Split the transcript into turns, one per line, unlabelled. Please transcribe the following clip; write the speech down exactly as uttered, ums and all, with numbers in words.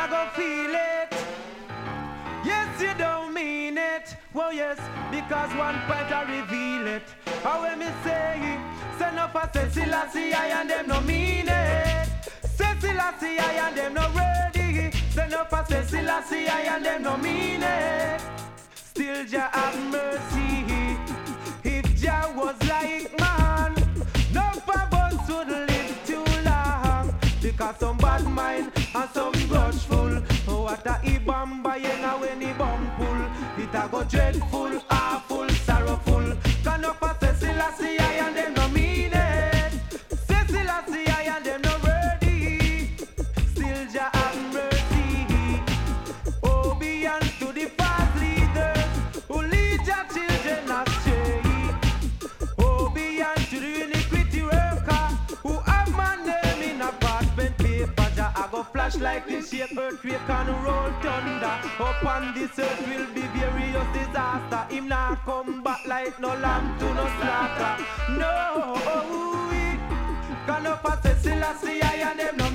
go feel it. Yes, you don't mean it. Well, yes, because one point I reveal it. How when me say it, send up a Selassie I and them no mean it. Selassie I and them no ready. Send up a Selassie I and them no mean it. Still Jah have mercy. If Jah was like man, no of us would live too long. Because some bad mind and some grudgeful. What a ibamba yenga when he bum pull. It a go dreadful, awful, sorrowful. Can up a Selassie I and them no mean it. Selassie I and them no ready. Still Jah have mercy. Obedience to the past leaders who lead your children astray. Obedience to the iniquity worker who have my name in a parchment paper. Jah I go flash like this shape, earthquake and roll thunder. Upon this earth will be various disaster. Him not come back like no lamb to no slaughter. No, we can up a Selassie I and them no